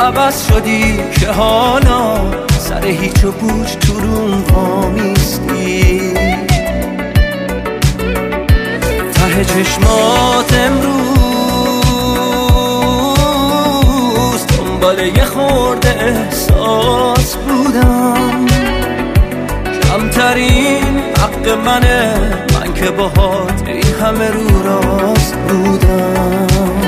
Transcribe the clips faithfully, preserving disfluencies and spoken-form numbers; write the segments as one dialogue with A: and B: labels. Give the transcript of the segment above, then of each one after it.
A: عوض شدی که حالا سر هیچ و پوچ تو روم وامیستی. ته چشمات امروز دنبال یه خورده احساس بودم، کمترین حق منه من که باهات این همه رو راست بودم.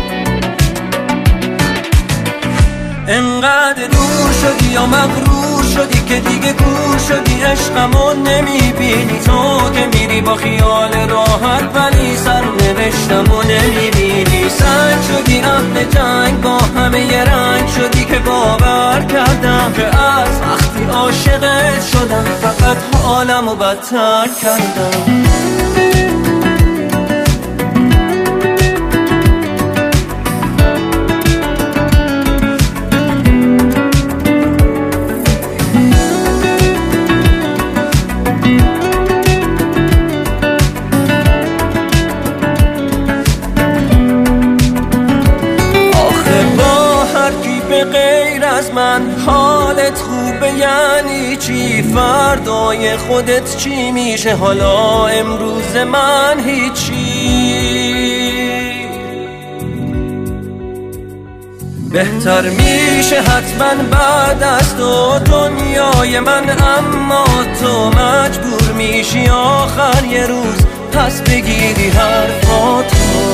A: انقدر دور شدی یا مغرور شدی که دیگه کور شدی، عشقمو نمیبینی تو که میری با خیال راحت، ولی سرنوشتمو نمیبینی. سنگ شدی اهل جنگ با همه یه رنگ شدی که باور کردم که از وقتی عاشقت شدم فقط حالمو بدتر کردم. غیر از من حالت خوبه یعنی چی؟ فردای خودت چی میشه؟ حالا امروز من هیچی. بهتر میشه حتما بعد از تو دنیای من، اما تو مجبور میشی آخر یه روز پس بگیری حرفاتو.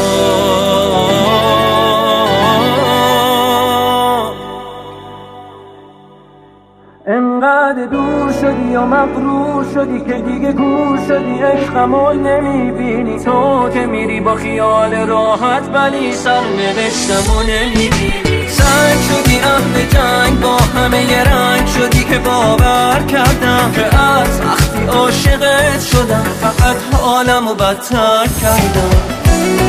A: انقدر دور شدی و مغرور شدی که دیگه گور شدی، عشقمو نمیبینی تو که میری با خیال راحت، ولی سرنوشتمو نمیبینی. سنگ شدی اهل جنگ با همه یه رنگ شدی که باور کردم که از وقتی عاشقت شدم فقط حالمو بدتر کردم.